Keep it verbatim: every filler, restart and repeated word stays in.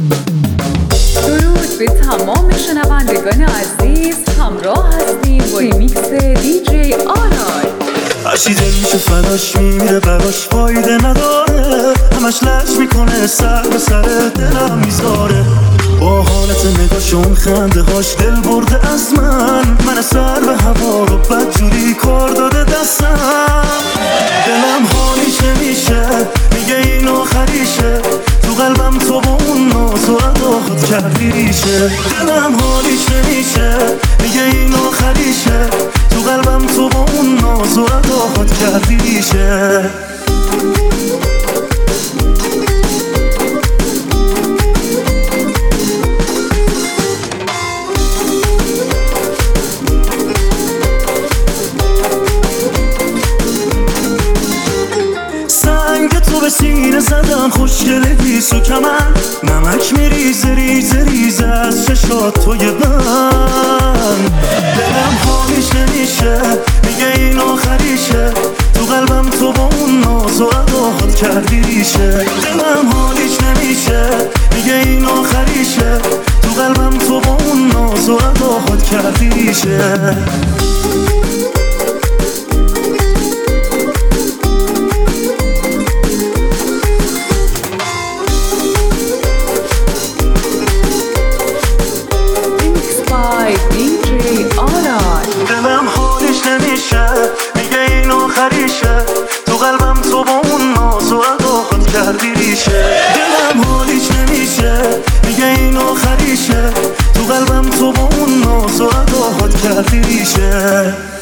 درود به تمام شنوندگان عزیز، همراه هستیم با ریمیکس دی جی آرای. هرچی دل میشه فداش میره براش فایده نداره، همش لش میکنه سر به سر دلم میذاره. با حالت نگاهشون خنده هاش دل برده از من، من سر به هوا رو بدجوری کار داده دستم. دلم حالیش نمیشه، میگه این آخریشه، تو قلبم تو با اون ناز و عداهات کردی ریشه. دلم حالیش نمیشه، میگه این آخریشه، تو قلبم تو با اون ناز و عداهات کردی ریشه. تو به سینه زدم خوشگله دیس و کمن، نمک میریزه ریزه ریزه از چشات توی من. دلم حالیش نمیشه، میگه این آخریشه، تو قلبم تو با اون ناز و عداهات کردی ریشه. دلم حالیش نمیشه، میگه این آخریشه، تو قلبم تو با اون ناز و عداهات کردی ریشه. دلم حالیش نمیشه، میگه این آخریشه، تو قلبم تو با اون ناز و عداهات کردی ریشه. دلم حالیش نمیشه، میگه این آخریشه، تو قلبم تو با اون ناز و عداهات کردی ریشه.